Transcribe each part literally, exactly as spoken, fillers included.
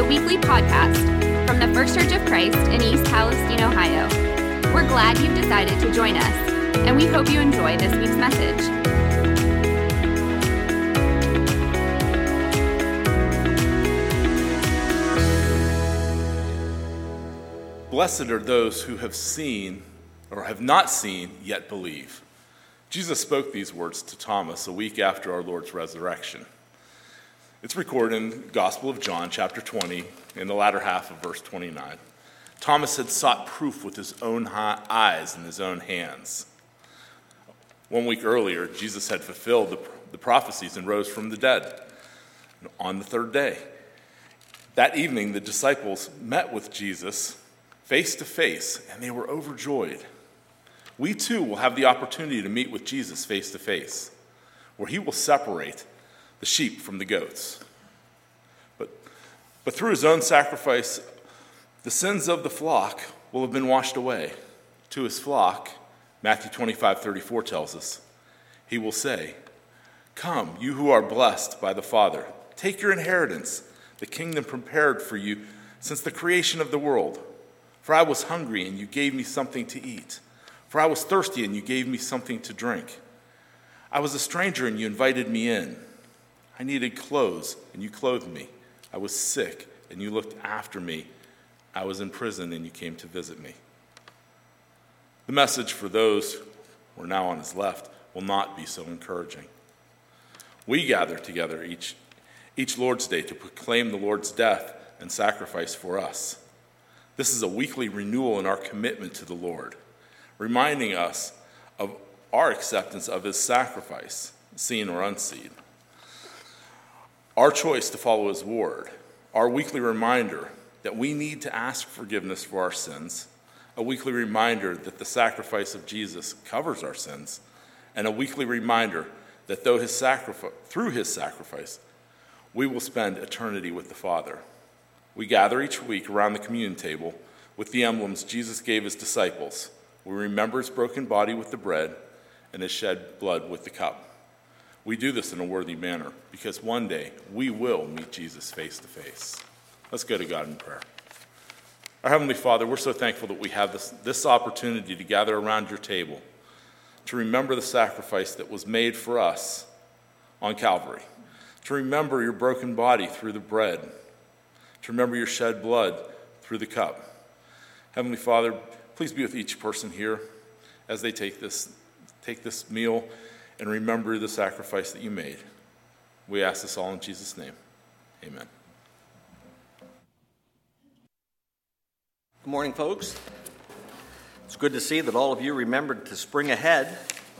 weekly podcast from the First Church of Christ in East Palestine, Ohio. We're glad you've decided to join us, and we hope you enjoy this week's message. Blessed are those who have seen or have not seen yet believe. Jesus spoke these words to Thomas a week after our Lord's resurrection. It's recorded in the Gospel of John, chapter twenty, in the latter half of verse twenty-nine. Thomas had sought proof with his own eyes and his own hands. One week earlier, Jesus had fulfilled the, the prophecies and rose from the dead on the third day. That evening, the disciples met with Jesus face to face, and they were overjoyed. We too will have the opportunity to meet with Jesus face to face, where he will separate the sheep from the goats. But, but through his own sacrifice, the sins of the flock will have been washed away. To his flock, Matthew twenty-five thirty-four tells us, he will say, "Come, you who are blessed by the Father, take your inheritance, the kingdom prepared for you since the creation of the world. For I was hungry, and you gave me something to eat. For I was thirsty, and you gave me something to drink. I was a stranger, and you invited me in. I needed clothes, and you clothed me. I was sick, and you looked after me. I was in prison, and you came to visit me." The message for those who are now on his left will not be so encouraging. We gather together each, each Lord's Day to proclaim the Lord's death and sacrifice for us. This is a weekly renewal in our commitment to the Lord, reminding us of our acceptance of his sacrifice, seen or unseen. Our choice to follow his word, our weekly reminder that we need to ask forgiveness for our sins, a weekly reminder that the sacrifice of Jesus covers our sins, and a weekly reminder that though his sacrifice, through his sacrifice, we will spend eternity with the Father. We gather each week around the communion table with the emblems Jesus gave his disciples. We remember his broken body with the bread and his shed blood with the cup. We do this in a worthy manner because one day we will meet Jesus face to face. Let's go to God in prayer. Our Heavenly Father, we're so thankful that we have this, this opportunity to gather around your table to remember the sacrifice that was made for us on Calvary, to remember your broken body through the bread, to remember your shed blood through the cup. Heavenly Father, please be with each person here as they take this, take this meal and remember the sacrifice that you made. We ask this all in Jesus' name. Amen. Good morning, folks. It's good to see that all of you remembered to spring ahead.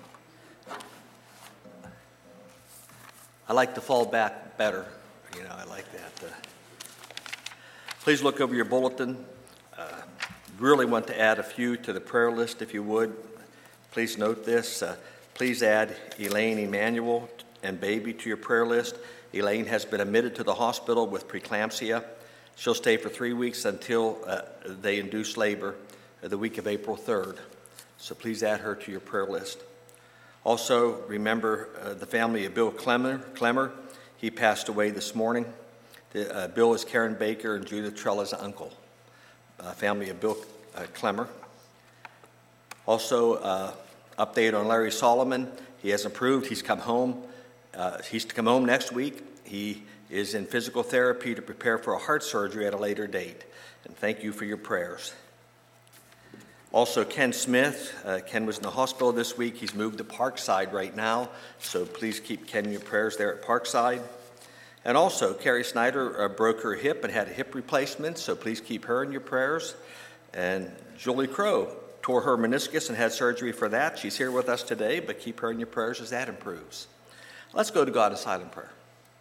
I like to fall back better. You know, I like that. Uh, please look over your bulletin. Uh, really want to add a few to the prayer list, if you would. Please note this. Uh, Please add Elaine Emanuel and baby to your prayer list. Elaine has been admitted to the hospital with preeclampsia. She'll stay for three weeks until uh, they induce labor the week of April third. So please add her to your prayer list. Also, remember uh, the family of Bill Clemmer. Clemmer. He passed away this morning. The, uh, Bill is Karen Baker and Judith Trella's uncle. Uh, family of Bill uh, Clemmer. Also, uh, update on Larry Solomon. He has improved. He's come home. Uh, he's to come home next week. He is in physical therapy to prepare for a heart surgery at a later date. And thank you for your prayers. Also, Ken Smith. Uh, Ken was in the hospital this week. He's moved to Parkside right now. So please keep Ken in your prayers there at Parkside. And also, Carrie Snyder uh, broke her hip and had a hip replacement. So please keep her in your prayers. And Julie Crow tore her meniscus and had surgery for that. She's here with us today, but keep her in your prayers as that improves. Let's go to God in silent prayer.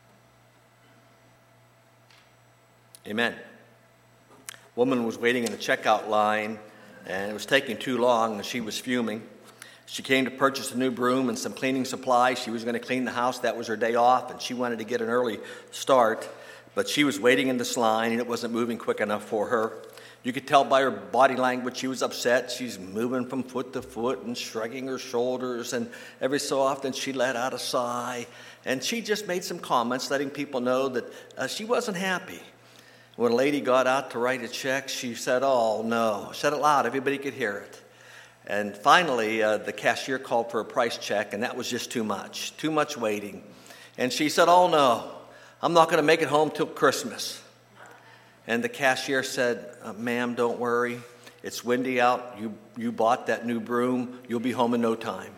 Amen. Woman was waiting in the checkout line, and it was taking too long, and she was fuming. She came to purchase a new broom and some cleaning supplies. She was going to clean the house. That was her day off, and she wanted to get an early start, but she was waiting in this line, and it wasn't moving quick enough for her. You could tell by her body language she was upset. She's moving from foot to foot and shrugging her shoulders, and every so often she let out a sigh. And she just made some comments letting people know that uh, she wasn't happy. When a lady got out to write a check, she said, "Oh, no." Said it loud. Everybody could hear it. And finally, uh, the cashier called for a price check, and that was just too much, too much waiting. And she said, "Oh, no, I'm not going to make it home till Christmas." And the cashier said, uh, "Ma'am, don't worry. It's windy out. You, you bought that new broom. You'll be home in no time."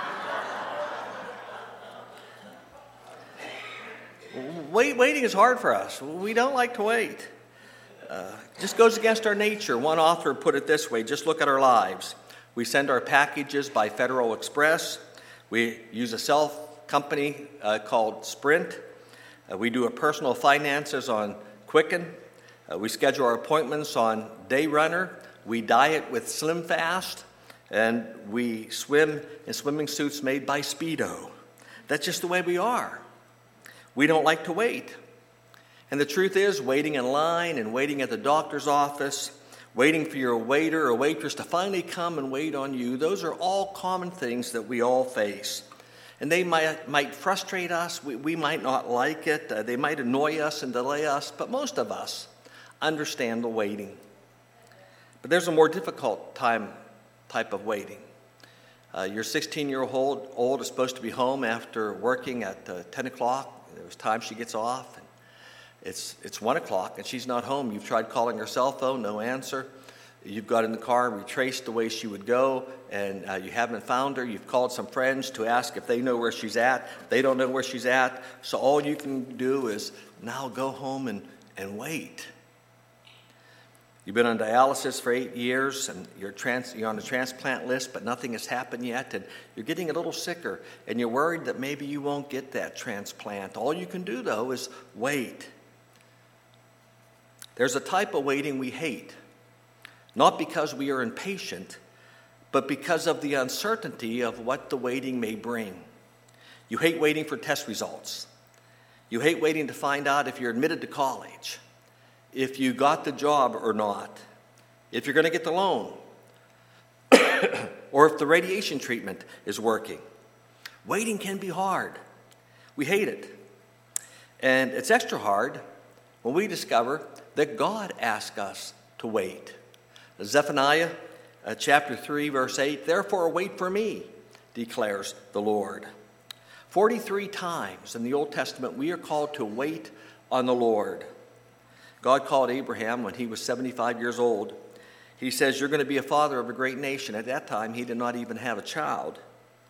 Wait, waiting is hard for us. We don't like to wait. Uh, just goes against our nature. One author put it this way: just look at our lives. We send our packages by Federal Express. We use a cell company uh, called Sprint. Uh, we do our personal finances on Quicken. Uh, we schedule our appointments on Dayrunner. We diet with Slim Fast. And we swim in swimming suits made by Speedo. That's just the way we are. We don't like to wait. And the truth is, waiting in line and waiting at the doctor's office, waiting for your waiter or waitress to finally come and wait on you, those are all common things that we all face. And they might, might frustrate us. We, we might not like it. Uh, they might annoy us and delay us. But most of us understand the waiting. But there's a more difficult time type of waiting. Uh, your sixteen-year-old old is supposed to be home after working at uh, ten o'clock. There's time she gets off. And it's it's one o'clock and she's not home. You've tried calling her cell phone, no answer. You've got in the car and retraced the way she would go, and uh, you haven't found her. You've called some friends to ask if they know where she's at. They don't know where she's at. So all you can do is now go home and, and wait. You've been on dialysis for eight years, and you're, trans, you're on the transplant list, but nothing has happened yet, and you're getting a little sicker, and you're worried that maybe you won't get that transplant. All you can do, though, is wait. There's a type of waiting we hate, not because we are impatient, but because of the uncertainty of what the waiting may bring. You hate waiting for test results. You hate waiting to find out if you're admitted to college, if you got the job or not, if you're going to get the loan, or if the radiation treatment is working. Waiting can be hard. We hate it. And it's extra hard when we discover that God asks us to wait. Zephaniah uh, chapter three, verse eight, "Therefore wait for me, declares the Lord." forty-three times in the Old Testament we are called to wait on the Lord. God called Abraham when he was seventy-five years old. He says, "You're going to be a father of a great nation." At that time, he did not even have a child.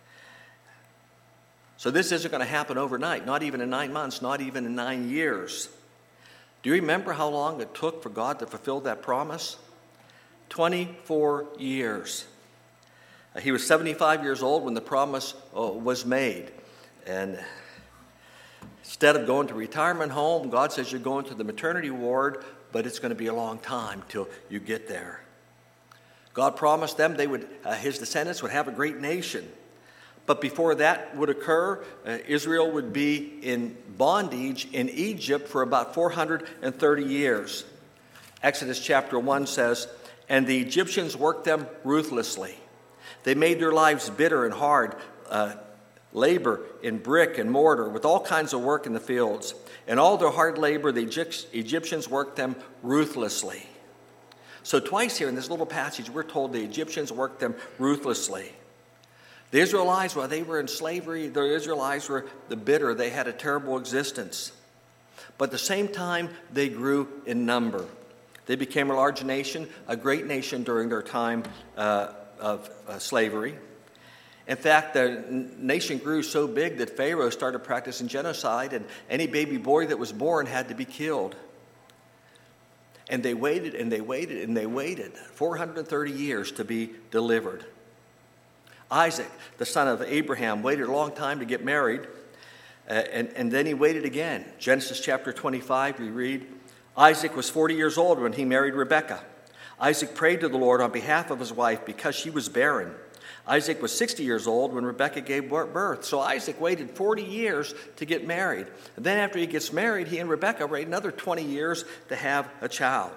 So this isn't going to happen overnight, not even in nine months, not even in nine years. Do you remember how long it took for God to fulfill that promise? twenty-four years. Uh, he was seventy-five years old when the promise uh, was made. And instead of going to retirement home, God says you're going to the maternity ward, but it's going to be a long time till you get there. God promised them they would, uh, his descendants would have a great nation. But before that would occur, uh, Israel would be in bondage in Egypt for about four hundred thirty years. Exodus chapter one says, "And the Egyptians worked them ruthlessly. They made their lives bitter and hard, uh, labor in brick and mortar, with all kinds of work in the fields. And all their hard labor, the Egyptians worked them ruthlessly." So twice here in this little passage, we're told the Egyptians worked them ruthlessly. The Israelites, while they were in slavery, the Israelites were the bitter. They had a terrible existence. But at the same time, they grew in number. They became a large nation, a great nation during their time uh, of uh, slavery. In fact, the nation grew so big that Pharaoh started practicing genocide, and any baby boy that was born had to be killed. And they waited and they waited and they waited four hundred thirty years to be delivered. Isaac, the son of Abraham, waited a long time to get married, uh, and, and then he waited again. Genesis chapter twenty-five, we read, "Isaac was forty years old when he married Rebekah. Isaac prayed to the Lord on behalf of his wife because she was barren. Isaac was sixty years old when Rebekah gave birth." So Isaac waited forty years to get married. And then after he gets married, he and Rebekah wait another twenty years to have a child.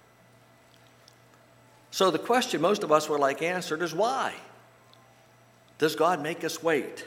So the question most of us would like answered is why? Does God make us wait?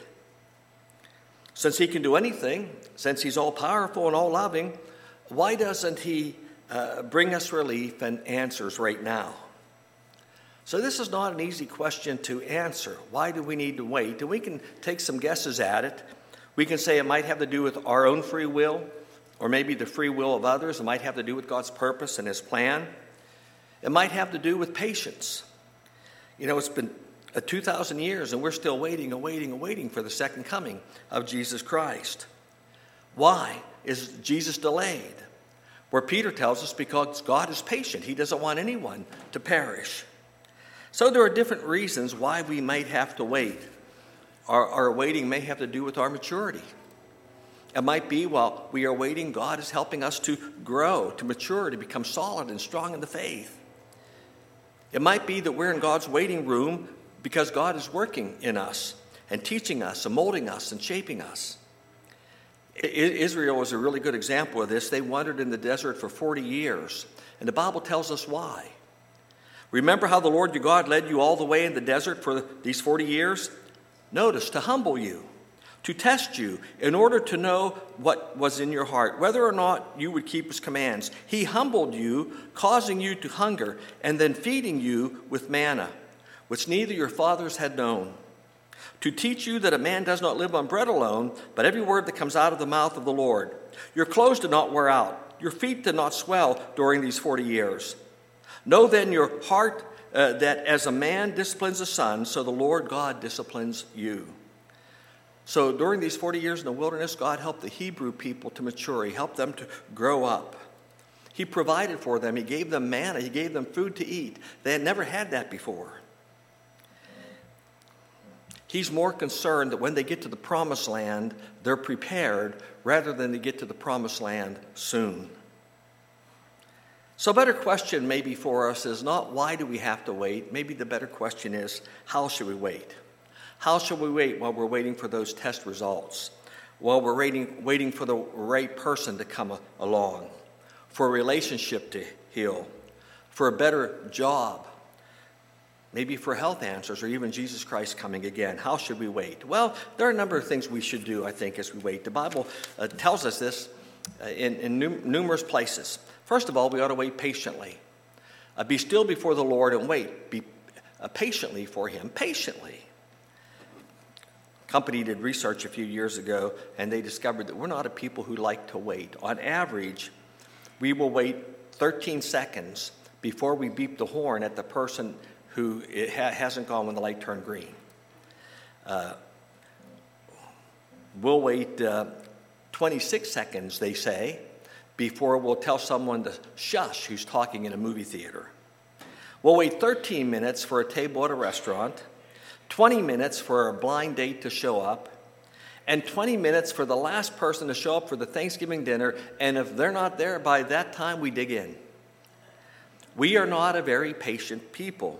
Since he can do anything, since he's all powerful and all loving, why doesn't he uh, bring us relief and answers right now. So this is not an easy question to answer. Why do we need to wait? And we can take some guesses at it. We can say it might have to do with our own free will, or maybe the free will of others. It might have to do with God's purpose and his plan. It might have to do with patience. You know, it's been uh, two thousand years and we're still waiting and waiting and waiting for the second coming of Jesus Christ. Why is Jesus delayed? Where Peter tells us because God is patient. He doesn't want anyone to perish. So there are different reasons why we might have to wait. Our, our waiting may have to do with our maturity. It might be while we are waiting, God is helping us to grow, to mature, to become solid and strong in the faith. It might be that we're in God's waiting room because God is working in us and teaching us and molding us and shaping us. Israel was a really good example of this. They wandered in the desert for forty years, and the Bible tells us why. Remember how the Lord your God led you all the way in the desert for these forty years? Notice, to humble you, to test you, in order to know what was in your heart, whether or not you would keep his commands. He humbled you, causing you to hunger, and then feeding you with manna, which neither your fathers had known, to teach you that a man does not live on bread alone, but every word that comes out of the mouth of the Lord. Your clothes did not wear out, your feet did not swell during these forty years. Know then your heart uh, that as a man disciplines a son, so the Lord God disciplines you. So during these forty years in the wilderness, God helped the Hebrew people to mature. He helped them to grow up. He provided for them. He gave them manna. He gave them food to eat. They had never had that before. He's more concerned that when they get to the promised land, they're prepared rather than they get to the promised land soon. So a better question maybe for us is not why do we have to wait? Maybe the better question is how should we wait? How should we wait while we're waiting for those test results? While we're waiting, waiting for the right person to come a, along, for a relationship to heal, for a better job, maybe for health answers, or even Jesus Christ coming again. How should we wait? Well, there are a number of things we should do, I think, as we wait. The Bible uh, tells us this uh, in, in num- numerous places. First of all, we ought to wait patiently. Uh, be still before the Lord and wait. Be uh, patiently for him. Patiently. A company did research a few years ago, and they discovered that we're not a people who like to wait. On average, we will wait thirteen seconds before we beep the horn at the person who it ha- hasn't gone when the light turned green. Uh, we'll wait uh, twenty-six seconds, they say, before we'll tell someone to shush who's talking in a movie theater. We'll wait thirteen minutes for a table at a restaurant, twenty minutes for a blind date to show up, and twenty minutes for the last person to show up for the Thanksgiving dinner, and if they're not there by that time, we dig in. We are not a very patient people.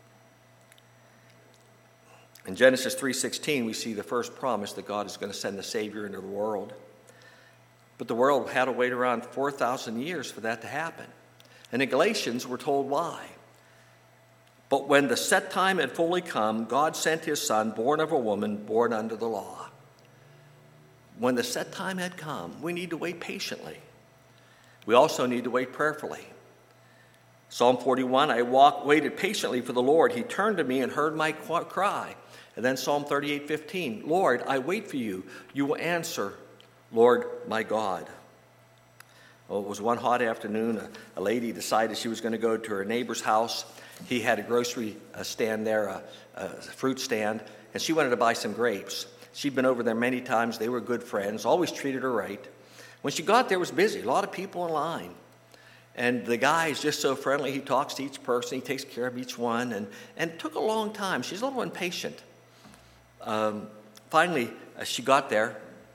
In Genesis three sixteen, we see the first promise that God is going to send the Savior into the world. But the world had to wait around four thousand years for that to happen. And in Galatians, we're told why. But when the set time had fully come, God sent his Son, born of a woman, born under the law. When the set time had come, we need to wait patiently. We also need to wait prayerfully. Psalm forty-one, I walk, waited patiently for the Lord. He turned to me and heard my cry. And then Psalm thirty-eight fifteen, Lord, I wait for you. You will answer, Lord, my God. Well, it was one hot afternoon. A, a lady decided she was going to go to her neighbor's house. He had a grocery stand there, a, a fruit stand, and she wanted to buy some grapes. She'd been over there many times. They were good friends, always treated her right. When she got there, it was busy, a lot of people in line. And the guy is just so friendly. He talks to each person. He takes care of each one. And, and it took a long time. She's a little impatient. Um, finally, uh, she got there.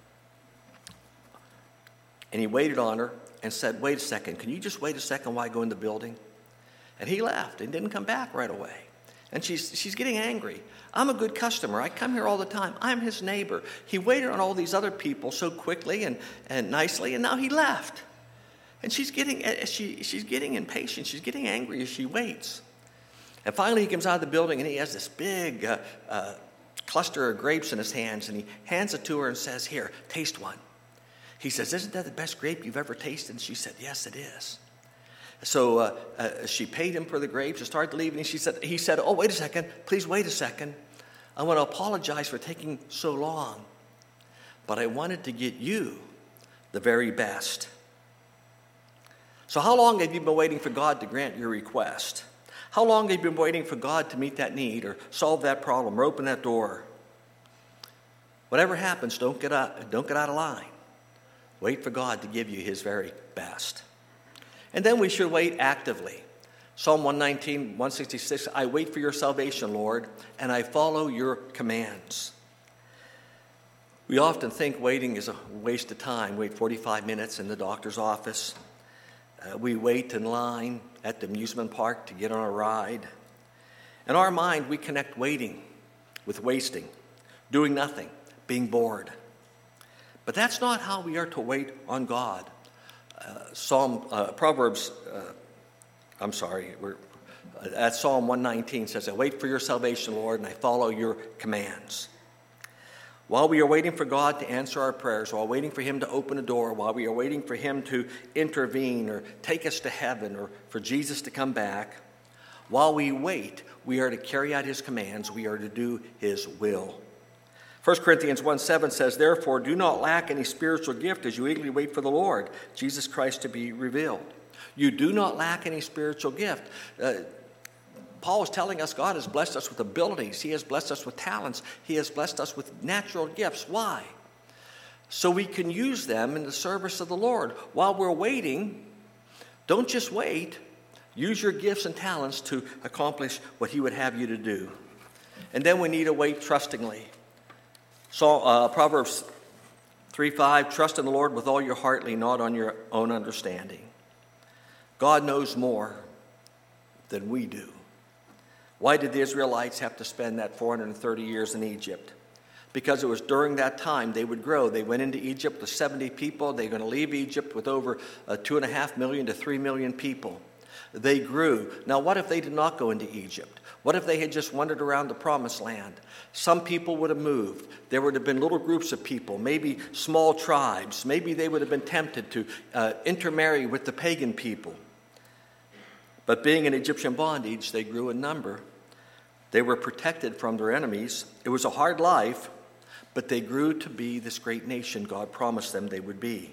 And he waited on her and said, wait a second. Can you just wait a second while I go in the building? And he left and didn't come back right away. And she's, she's getting angry. I'm a good customer. I come here all the time. I'm his neighbor. He waited on all these other people so quickly and, and nicely, and now he left. And she's getting she she's getting impatient. She's getting angry as she waits. And finally, he comes out of the building, and he has this big uh, uh, cluster of grapes in his hands, and he hands it to her and says, here, taste one. He says, isn't that the best grape you've ever tasted? And she said, yes, it is. So uh, uh, she paid him for the grapes and started leaving. And she said, he said, oh, wait a second. Please wait a second. I want to apologize for taking so long. But I wanted to get you the very best. So how long have you been waiting for God to grant your request? How long have you been waiting for God to meet that need or solve that problem or open that door? Whatever happens, don't get out, don't get out of line. Wait for God to give you his very best. And then we should wait actively. Psalm one nineteen, one sixty-six, I wait for your salvation, Lord, and I follow your commands. We often think waiting is a waste of time. Wait forty-five minutes in the doctor's office. Uh, we wait in line at the amusement park to get on a ride. In our mind, we connect waiting with wasting, doing nothing, being bored. But that's not how we are to wait on God. Uh, Psalm, uh, Proverbs, uh, I'm sorry, we're, uh, at Psalm one nineteen says, I wait for your salvation, Lord, and I follow your commands. While we are waiting for God to answer our prayers, while waiting for him to open a door, while we are waiting for him to intervene or take us to heaven or for Jesus to come back, while we wait, we are to carry out his commands. We are to do his will. First Corinthians one seven says, therefore, do not lack any spiritual gift as you eagerly wait for the Lord, Jesus Christ, to be revealed. You do not lack any spiritual gift. Uh, Paul is telling us God has blessed us with abilities. He has blessed us with talents. He has blessed us with natural gifts. Why? So we can use them in the service of the Lord. While we're waiting, don't just wait. Use your gifts and talents to accomplish what he would have you to do. And then we need to wait trustingly. So uh, Proverbs three five, trust in the Lord with all your heart, lean not on your own understanding. God knows more than we do. Why did the Israelites have to spend that four hundred thirty years in Egypt? Because it was during that time they would grow. They went into Egypt with seventy people. They're going to leave Egypt with over uh, two and a half million to three million people. They grew. Now, what if they did not go into Egypt? What if they had just wandered around the promised land? Some people would have moved. There would have been little groups of people, maybe small tribes. Maybe they would have been tempted to uh, intermarry with the pagan people. But being in Egyptian bondage, they grew in number. They were protected from their enemies. It was a hard life, but they grew to be this great nation God promised them they would be.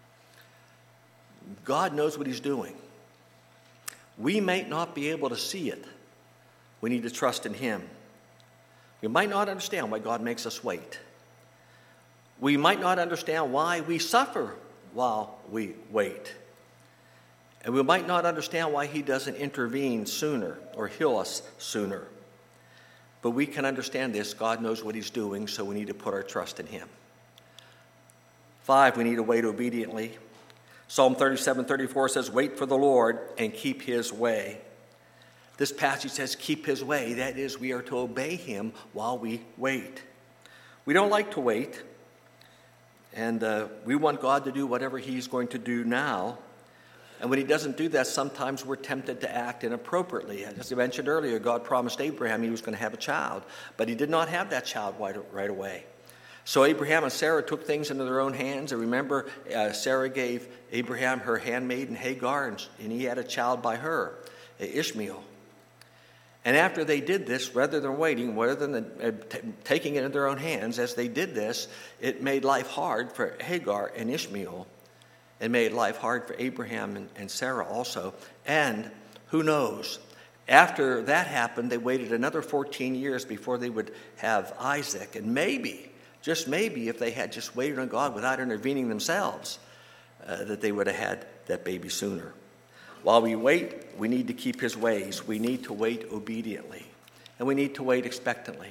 God knows what he's doing. We might not be able to see it. We need to trust in him. We might not understand why God makes us wait. We might not understand why we suffer while we wait. And we might not understand why he doesn't intervene sooner or heal us sooner. But we can understand this. God knows what he's doing, so we need to put our trust in him. Five, we need to wait obediently. Psalm thirty-seven thirty-four says, wait for the Lord and keep his way. This passage says keep his way. That is, we are to obey him while we wait. We don't like to wait. And uh, we want God to do whatever he's going to do now. And when he doesn't do that, sometimes we're tempted to act inappropriately. As I mentioned earlier, God promised Abraham he was going to have a child, but he did not have that child right, right away. So Abraham and Sarah took things into their own hands. And remember, uh, Sarah gave Abraham her handmaiden Hagar, and, and he had a child by her, Ishmael. And after they did this, rather than waiting, rather than uh, t- taking it in their own hands, as they did this, it made life hard for Hagar and Ishmael. It made life hard for Abraham and, and Sarah also. And who knows? After that happened, they waited another fourteen years before they would have Isaac. And maybe, just maybe, if they had just waited on God without intervening themselves, uh, that they would have had that baby sooner. While we wait, we need to keep his ways. We need to wait obediently. And we need to wait expectantly.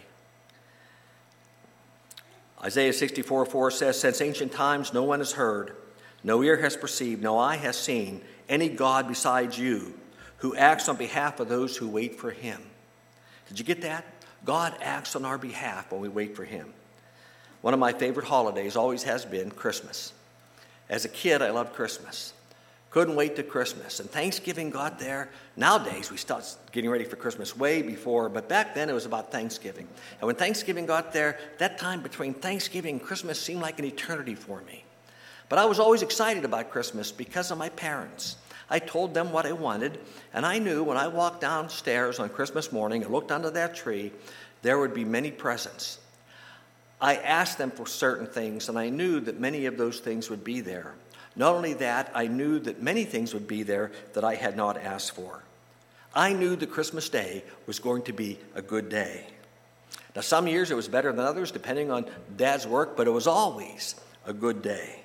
Isaiah sixty-four four says, since ancient times no one has heard, no ear has perceived, no eye has seen any God besides you who acts on behalf of those who wait for him. Did you get that? God acts on our behalf when we wait for him. One of my favorite holidays always has been Christmas. As a kid, I loved Christmas. Couldn't wait to Christmas. And Thanksgiving got there. Nowadays, we start getting ready for Christmas way before, but back then it was about Thanksgiving. And when Thanksgiving got there, that time between Thanksgiving and Christmas seemed like an eternity for me. But I was always excited about Christmas because of my parents. I told them what I wanted, and I knew when I walked downstairs on Christmas morning and looked under that tree, there would be many presents. I asked them for certain things, and I knew that many of those things would be there. Not only that, I knew that many things would be there that I had not asked for. I knew that Christmas Day was going to be a good day. Now, some years it was better than others, depending on Dad's work, but it was always a good day.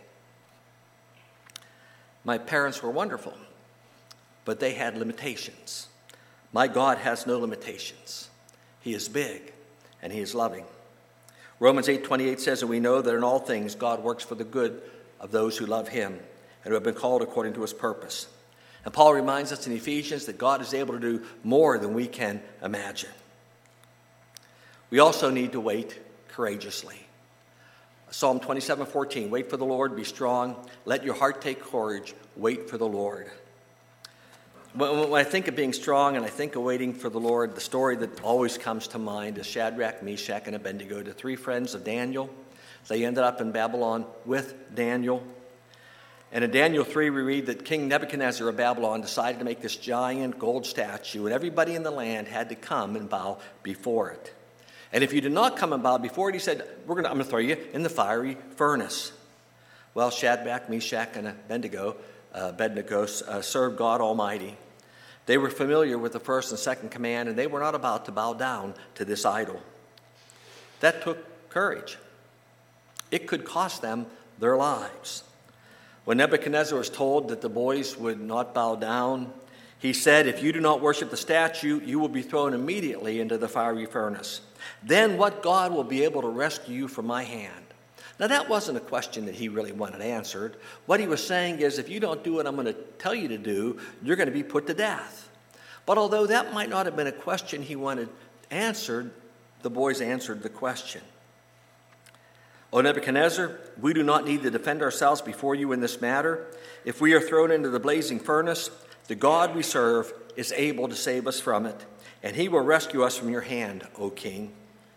My parents were wonderful, but they had limitations. My God has no limitations. He is big, and he is loving. Romans eight twenty-eight says, and we know that in all things God works for the good of those who love him and who have been called according to his purpose. And Paul reminds us in Ephesians that God is able to do more than we can imagine. We also need to wait courageously. Psalm twenty-seven fourteen, wait for the Lord, be strong, let your heart take courage, wait for the Lord. When I think of being strong and I think of waiting for the Lord, the story that always comes to mind is Shadrach, Meshach, and Abednego, the three friends of Daniel. They ended up in Babylon with Daniel. And in Daniel three, we read that King Nebuchadnezzar of Babylon decided to make this giant gold statue, and everybody in the land had to come and bow before it. And if you did not come and bow before it, he said, We're gonna, I'm going to throw you in the fiery furnace. Well, Shadrach, Meshach, and Abednego, uh, Abednego uh, served God Almighty. They were familiar with the first and second command, and they were not about to bow down to this idol. That took courage. It could cost them their lives. When Nebuchadnezzar was told that the boys would not bow down, he said, if you do not worship the statue, you will be thrown immediately into the fiery furnace. Then what God will be able to rescue you from my hand? Now, that wasn't a question that he really wanted answered. What he was saying is, if you don't do what I'm going to tell you to do, you're going to be put to death. But although that might not have been a question he wanted answered, the boys answered the question. O Nebuchadnezzar, we do not need to defend ourselves before you in this matter. If we are thrown into the blazing furnace, the God we serve is able to save us from it, and he will rescue us from your hand, O king.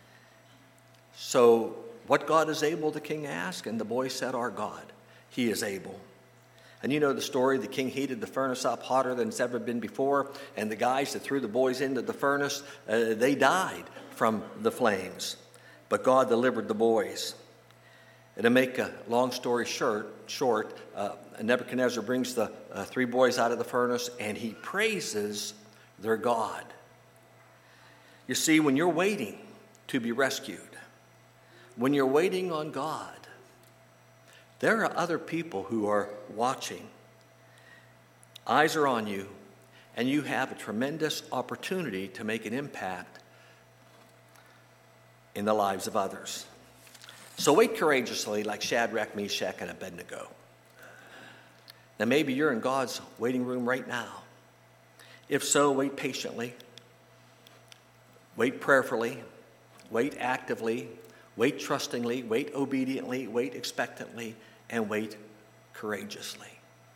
So, what God is able, the king asked, and the boy said, our God, he is able. And you know the story, the king heated the furnace up hotter than it's ever been before, and the guys that threw the boys into the furnace, uh, they died from the flames. But God delivered the boys. And to make a long story short, short uh, Nebuchadnezzar brings the uh, three boys out of the furnace, and he praises their God. You see, when you're waiting to be rescued, when you're waiting on God, there are other people who are watching. Eyes are on you, and you have a tremendous opportunity to make an impact in the lives of others. So wait courageously like Shadrach, Meshach, and Abednego. Now maybe you're in God's waiting room right now. If so, wait patiently. Wait prayerfully. Wait actively. Wait trustingly. Wait obediently. Wait expectantly. And wait courageously.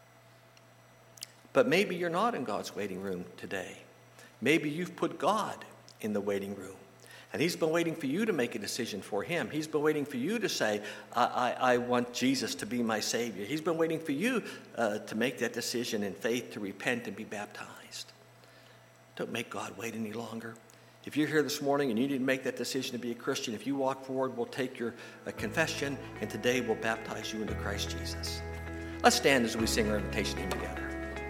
But maybe you're not in God's waiting room today. Maybe you've put God in the waiting room. And he's been waiting for you to make a decision for him. He's been waiting for you to say, I, I, I want Jesus to be my Savior. He's been waiting for you uh, to make that decision in faith, to repent and be baptized. Don't make God wait any longer. If you're here this morning and you need to make that decision to be a Christian, if you walk forward, we'll take your uh, confession, and today we'll baptize you into Christ Jesus. Let's stand as we sing our invitation hymn together.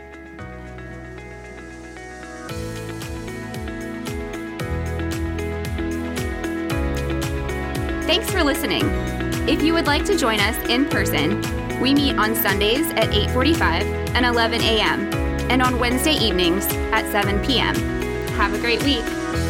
Thanks for listening. If you would like to join us in person, we meet on Sundays at eight forty-five and eleven a.m. and on Wednesday evenings at seven p.m. Have a great week.